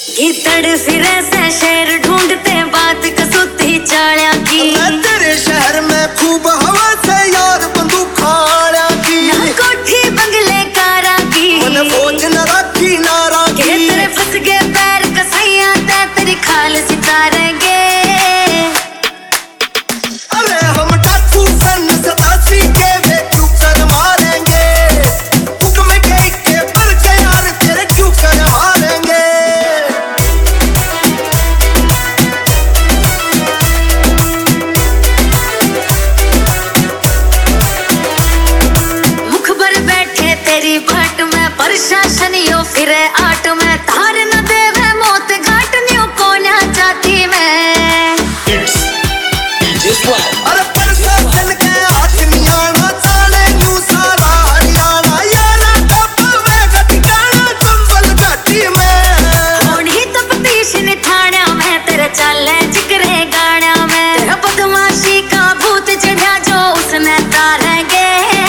गीतड़ फिरे से शेर ढूंढते बात कसूती चाल्या की। मैं तेरे शहर में खूब हवा से यार बंदूक खाड़ा की। ना कोठी बंगले कारा की मन फौज न राखी नारा की। के तेरे फंस गए पैर कसैया ते तेरी खाल सितारेंगे। अरे हम डाकू सन 87 के वे क्यों कर मारेंगे। हुक्म के पर के यार तेरे क्यों कर मारेंगे। तेरी बाट में प्रशासन यो फिरे आट में तार न देवे मौत घाट न्यू कोन्या चाहती मैं। अरे प्रशासन के हाथ नियाना चाले न्यू सारा हरियाणा यारा टप वेगा ठिकाना चंबल घाटी में। होनी तो पतीश ने ठाणा में तेरे चाले जिक्रे गाना में। तेरा बदमाशी का भूत चढ़ा जो उसने तारेंगे।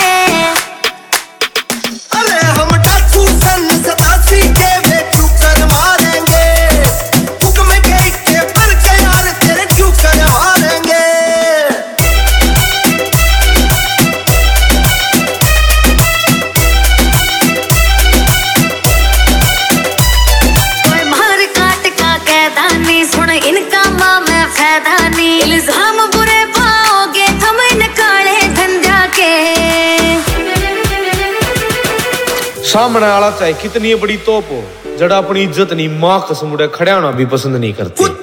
इनका माँ में फायदा नहीं इल्जाम बुरे पाओगे तुम इन काले धंधा के। सामने वाला चाहे कितनी बड़ी तोप हो जड़ा अपनी इज्जत नहीं मां कसम उड़े खड़ा होना भी पसंद नहीं करती।